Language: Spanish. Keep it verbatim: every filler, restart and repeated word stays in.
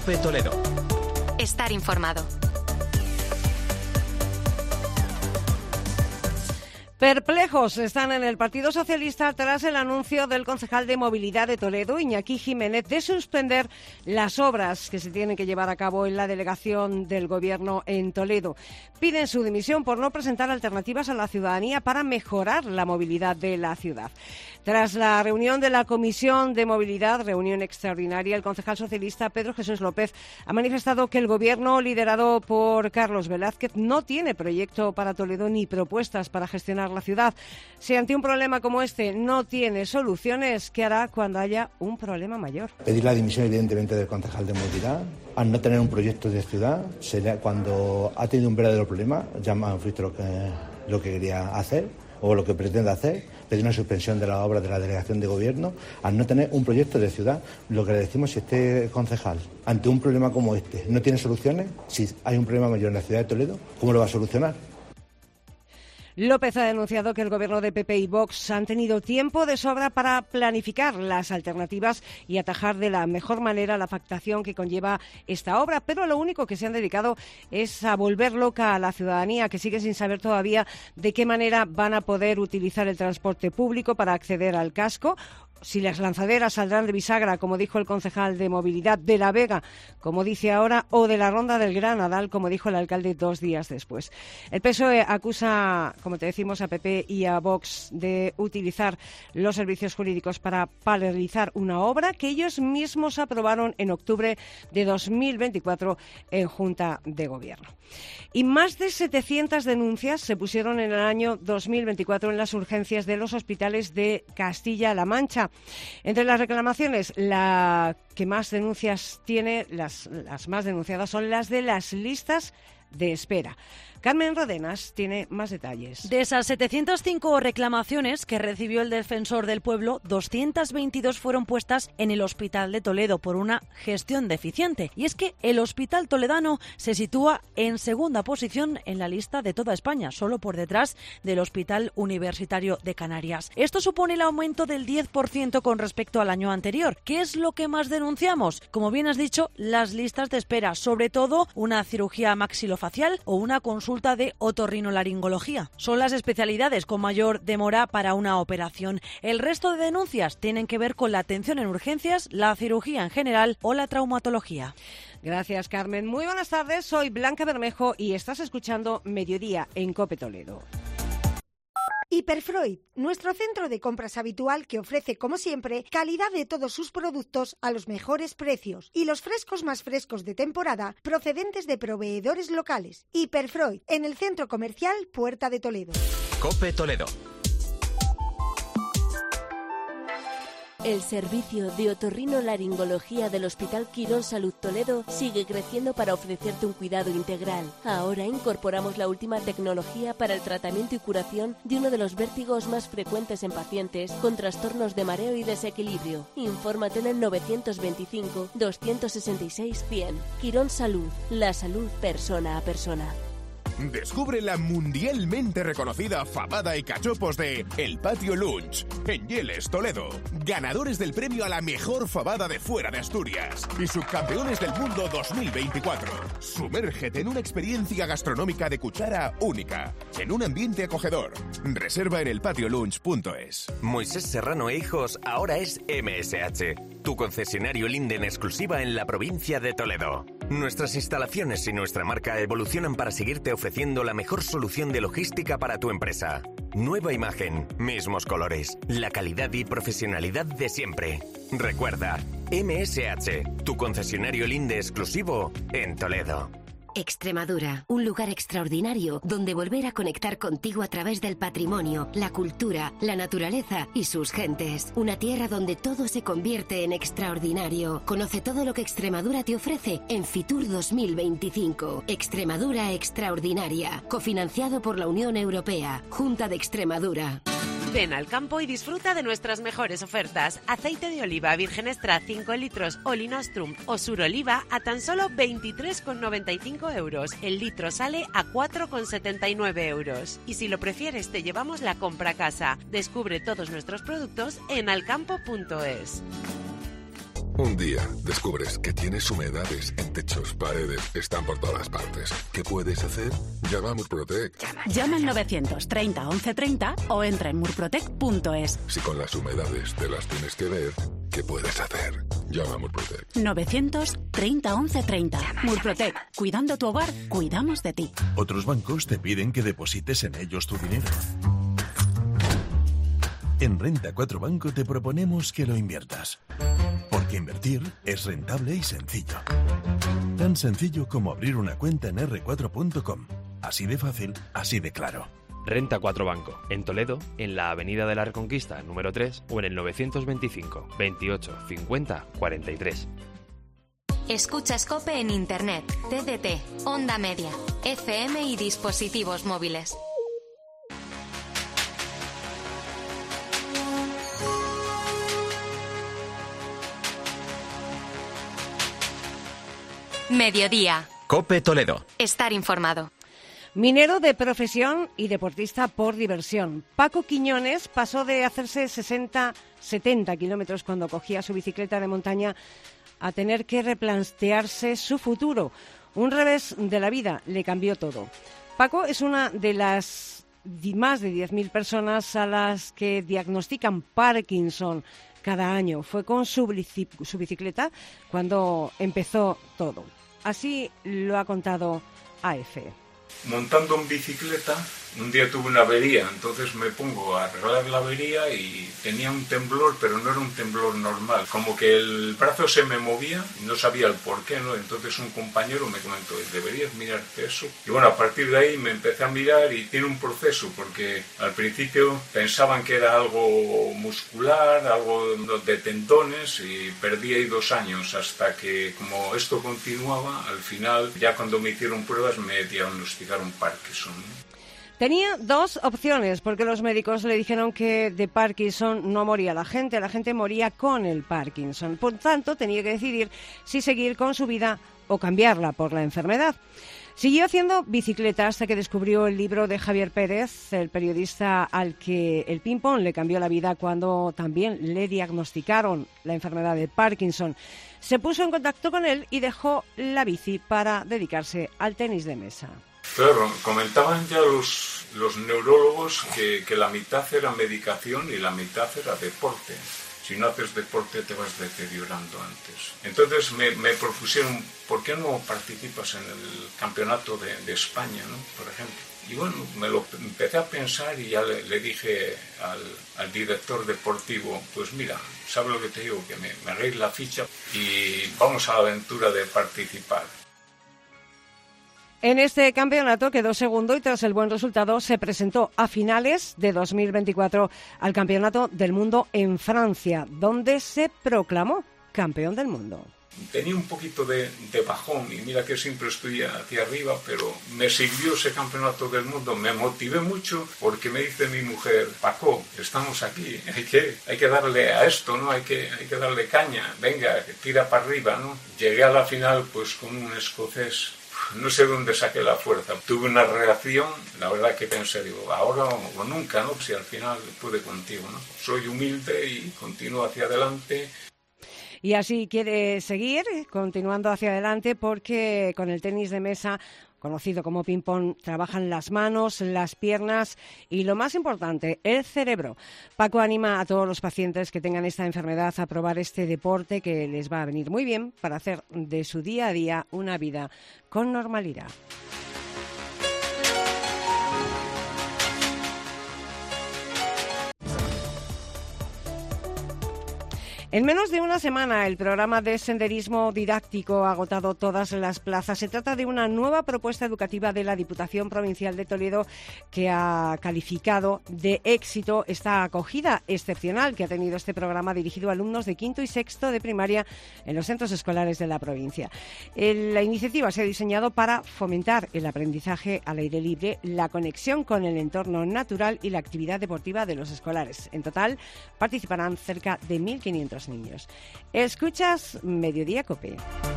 COPE Toledo. Estar informado. Perplejos están en el Partido Socialista tras el anuncio del concejal de Movilidad de Toledo, Iñaki Jiménez, de suspender las obras que se tienen que llevar a cabo en la delegación del Gobierno en Toledo. Piden su dimisión por no presentar alternativas a la ciudadanía para mejorar la movilidad de la ciudad. Tras la reunión de la Comisión de Movilidad, reunión extraordinaria, el concejal socialista Pedro Jesús López ha manifestado que el Gobierno, liderado por Carlos Velázquez, no tiene proyecto para Toledo ni propuestas para gestionar la ciudad. Si ante un problema como este no tiene soluciones, ¿qué hará cuando haya un problema mayor? Pedir la dimisión, evidentemente, del concejal de Movilidad. Al no tener un proyecto de ciudad, sería cuando ha tenido un verdadero problema, ya me han visto lo que, lo que quería hacer o lo que pretende hacer, pedir una suspensión de la obra de la delegación de gobierno, al no tener un proyecto de ciudad. Lo que le decimos, si este concejal, ante un problema como este, no tiene soluciones, si hay un problema mayor en la ciudad de Toledo, ¿cómo lo va a solucionar? López ha denunciado que el Gobierno de P P y Vox han tenido tiempo de sobra para planificar las alternativas y atajar de la mejor manera la afectación que conlleva esta obra, pero lo único que se han dedicado es a volver loca a la ciudadanía, que sigue sin saber todavía de qué manera van a poder utilizar el transporte público para acceder al casco. Si las lanzaderas saldrán de Bisagra, como dijo el concejal de Movilidad, de La Vega, como dice ahora, o de la Ronda del Gran Nadal, como dijo el alcalde dos días después. El P S O E acusa, como te decimos, a P P y a Vox de utilizar los servicios jurídicos para paralizar una obra que ellos mismos aprobaron en octubre de dos mil veinticuatro en Junta de Gobierno. Y más de setecientas denuncias se pusieron en el año dos mil veinticuatro en las urgencias de los hospitales de Castilla-La Mancha. Entre las reclamaciones, la que más denuncias tiene, las, las más denunciadas son las de las listas de espera. Carmen Rodenas tiene más detalles. De esas setecientas cinco reclamaciones que recibió el Defensor del Pueblo, doscientas veintidós fueron puestas en el Hospital de Toledo por una gestión deficiente. Y es que el Hospital Toledano se sitúa en segunda posición en la lista de toda España, solo por detrás del Hospital Universitario de Canarias. Esto supone el aumento del diez por ciento con respecto al año anterior. ¿Qué es lo que más denunciamos? Como bien has dicho, las listas de espera, sobre todo una cirugía maxilofacial o una consulta de otorrinolaringología. Son las especialidades con mayor demora para una operación. El resto de denuncias tienen que ver con la atención en urgencias, la cirugía en general o la traumatología. Gracias, Carmen. Muy buenas tardes, soy Blanca Bermejo y estás escuchando Mediodía en COPE Toledo. Hiperfreud, nuestro centro de compras habitual que ofrece, como siempre, calidad de todos sus productos a los mejores precios y los frescos más frescos de temporada procedentes de proveedores locales. Hiperfreud, en el centro comercial Puerta de Toledo. COPE Toledo. El servicio de otorrinolaringología del Hospital Quirón Salud Toledo sigue creciendo para ofrecerte un cuidado integral. Ahora incorporamos la última tecnología para el tratamiento y curación de uno de los vértigos más frecuentes en pacientes con trastornos de mareo y desequilibrio. Infórmate en el novecientos veinticinco, doscientos sesenta y seis, cien. Quirón Salud, la salud persona a persona. Descubre la mundialmente reconocida fabada y cachopos de El Patio Lunch, en Yeles, Toledo. Ganadores del premio a la mejor fabada de fuera de Asturias y subcampeones del mundo dos mil veinticuatro. Sumérgete en una experiencia gastronómica de cuchara única, en un ambiente acogedor. Reserva en el patio lunch punto es. Moisés Serrano e Hijos ahora es M S H, tu concesionario Linde en exclusiva en la provincia de Toledo. Nuestras instalaciones y nuestra marca evolucionan para seguirte ofreciendo la mejor solución de logística para tu empresa. Nueva imagen, mismos colores, la calidad y profesionalidad de siempre. Recuerda, M S H, tu concesionario Linde exclusivo en Toledo. Extremadura, un lugar extraordinario donde volver a conectar contigo a través del patrimonio, la cultura, la naturaleza y sus gentes. Una tierra donde todo se convierte en extraordinario. Conoce todo lo que Extremadura te ofrece en Fitur dos mil veinticinco. Extremadura Extraordinaria, cofinanciado por la Unión Europea, Junta de Extremadura. Ven al campo y disfruta de nuestras mejores ofertas. Aceite de oliva virgen extra cinco litros o Linostrum o Suroliva a tan solo veintitrés con noventa y cinco euros. El litro sale a cuatro con setenta y nueve euros. Y si lo prefieres te llevamos la compra a casa. Descubre todos nuestros productos en alcampo punto es. Un día descubres que tienes humedades en techos, paredes, están por todas partes. ¿Qué puedes hacer? Llama a Murprotec. Llama al novecientos treinta once treinta o entra en murprotec punto es. Si con las humedades te las tienes que ver, ¿qué puedes hacer? Llama a Murprotec. novecientos treinta once treinta. Murprotec. Cuidando tu hogar, cuidamos de ti. Otros bancos te piden que deposites en ellos tu dinero. En Renta cuatro Banco te proponemos que lo inviertas. Porque invertir es rentable y sencillo. Tan sencillo como abrir una cuenta en erre cuatro punto com. Así de fácil, así de claro. Renta cuatro Banco, en Toledo, en la Avenida de la Reconquista, número tres, o en el novecientos veinticinco, veintiocho, cincuenta, cuarenta y tres. Escuchas COPE en Internet, T D T, Onda Media, F M y dispositivos móviles. Mediodía. COPE Toledo. Estar informado. Minero de profesión y deportista por diversión. Paco Quiñones pasó de hacerse sesenta, setenta kilómetros cuando cogía su bicicleta de montaña a tener que replantearse su futuro. Un revés de la vida le cambió todo. Paco es una de las más de diez mil personas a las que diagnostican Parkinson cada año. Fue con su, bici, su bicicleta cuando empezó todo. Así lo ha contado A F. Montando en bicicleta, un día tuve una avería, entonces me pongo a arreglar la avería y tenía un temblor, pero no era un temblor normal. Como que el brazo se me movía, no sabía el por qué, ¿no? Entonces un compañero me comentó, deberías mirarte eso. Y bueno, a partir de ahí me empecé a mirar y tiene un proceso, porque al principio pensaban que era algo muscular, algo de tendones, y perdí ahí dos años hasta que, como esto continuaba, al final, ya cuando me hicieron pruebas, me diagnosticaron Parkinson, ¿no? Tenía dos opciones, porque los médicos le dijeron que de Parkinson no moría la gente, la gente moría con el Parkinson. Por tanto, tenía que decidir si seguir con su vida o cambiarla por la enfermedad. Siguió haciendo bicicleta hasta que descubrió el libro de Javier Pérez, el periodista al que el ping-pong le cambió la vida cuando también le diagnosticaron la enfermedad de Parkinson. Se puso en contacto con él y dejó la bici para dedicarse al tenis de mesa. Claro, comentaban ya los, los neurólogos que, que la mitad era medicación y la mitad era deporte. Si no haces deporte te vas deteriorando antes. Entonces me, me propusieron, ¿por qué no participas en el campeonato de, de España, ¿no? Por ejemplo? Y bueno, me lo empecé a pensar y ya le, le dije al, al director deportivo, pues mira, ¿sabes lo que te digo? Que me, me hagáis la ficha y vamos a la aventura de participar. En este campeonato quedó segundo y tras el buen resultado se presentó a finales de dos mil veinticuatro al Campeonato del Mundo en Francia, donde se proclamó campeón del mundo. Tenía un poquito de, de bajón y mira que siempre estoy hacia arriba, pero me sirvió ese campeonato del mundo, me motivé mucho porque me dice mi mujer, Paco, estamos aquí, hay que, hay que darle a esto, ¿no? Hay que, hay que darle caña, venga, tira para arriba, ¿no? Llegué a la final pues con un escocés. No sé dónde saqué la fuerza. Tuve una reacción, la verdad que pensé, digo, ahora o nunca, ¿no? Si al final pude contigo, ¿no? Soy humilde y continúo hacia adelante. Y así quiere seguir, continuando hacia adelante, porque con el tenis de mesa, conocido como ping-pong, trabajan las manos, las piernas y, lo más importante, el cerebro. Paco anima a todos los pacientes que tengan esta enfermedad a probar este deporte que les va a venir muy bien para hacer de su día a día una vida con normalidad. En menos de una semana, el programa de senderismo didáctico ha agotado todas las plazas. Se trata de una nueva propuesta educativa de la Diputación Provincial de Toledo que ha calificado de éxito esta acogida excepcional que ha tenido este programa dirigido a alumnos de quinto y sexto de primaria en los centros escolares de la provincia. La iniciativa se ha diseñado para fomentar el aprendizaje al aire libre, la conexión con el entorno natural y la actividad deportiva de los escolares. En total, participarán cerca de mil quinientos niños. Escuchas Mediodía COPE.